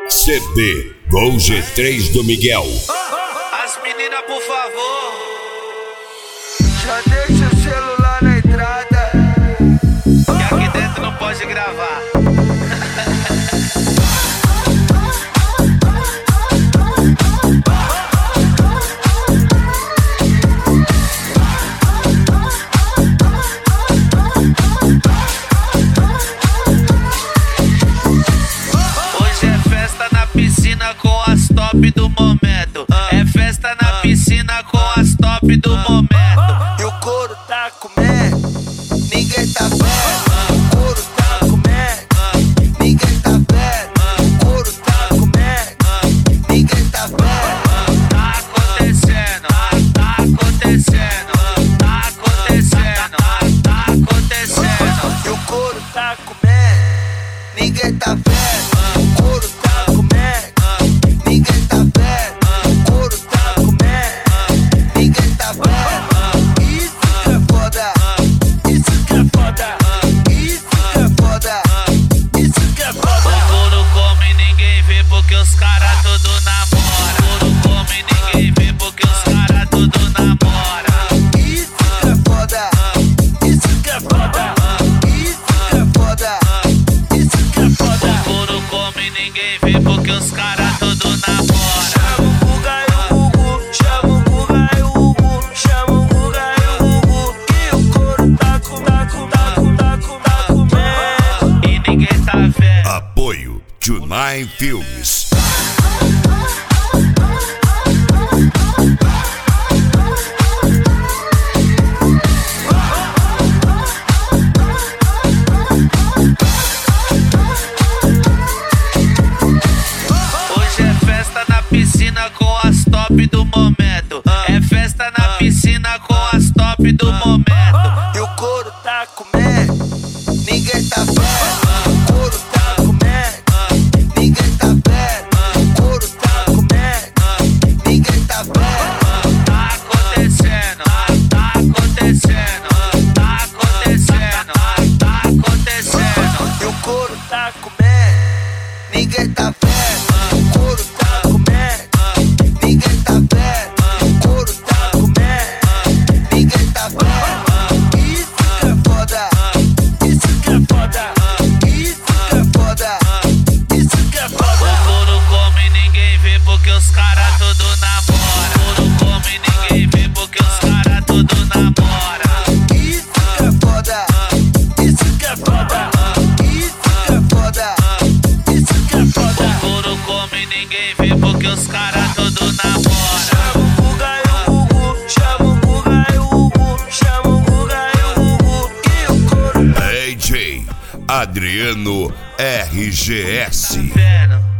CD Gol G3 do Miguel. As meninas, por favor, já deixa o celular na entrada, que aqui dentro não pode gravar. Hoje é festa na piscina com as top do momento. É festa na piscina com as top do momento. e o couro tá comendo, ninguém tá vendo. O couro tá comendo, ninguém tá vendo. O couro tá comendo, ninguém tá vendo. Tá acontecendo, tá acontecendo, tá acontecendo, tá acontecendo. E o couro tá comendo, ninguém tá vendo. O couro tá comendo, ninguém tá vendo. O couro tá comendo, ninguém tá vendo. Isso que é foda, isso que é foda, isso que é foda, isso que é O foda. couro come, ninguém vê porque os caras tudo namora. O couro come, ninguém vê porque os caras tudo namora. Isso que é foda, isso que é foda, isso que é foda, isso que é foda. O couro come, ninguém vê porque os caras tudo namora. Chama o Guga e o Gugu, chama o Guga e o Gugu, chama o Guga e o Gugu, que o couro tá comendo. E ninguém tá vendo. Apoio Tunai Filmes. Hoje é festa na piscina com as top do momento. É festa na piscina com as top do momento. E o couro tá comendo, ninguém tá vendo. O couro tá comendo, ninguém tá vendo. O couro tá comendo, ninguém tá vendo. Tá acontecendo, tá acontecendo, tá acontecendo, tá acontecendo. E o couro tá comendo, ninguém tá vendo. O couro tá comendo, ninguém tá vendo. O couro tá comendo, ninguém tá vendo. Isso que é foda, isso que é foda, isso que é foda, isso que é O foda. couro come, ninguém vê porque os caras tudo namora. O couro come, ninguém vê porque os caras tudo namora. Isso que é foda, isso que é foda, isso que é foda, isso que é O foda. couro come, ninguém vê porque os caras tudo namora. Chama o Guga e o Gugu, chama o Guga e o Gugu, chama o Guga e o Gugu, que o couro DJ Adriano RGS. Vendo?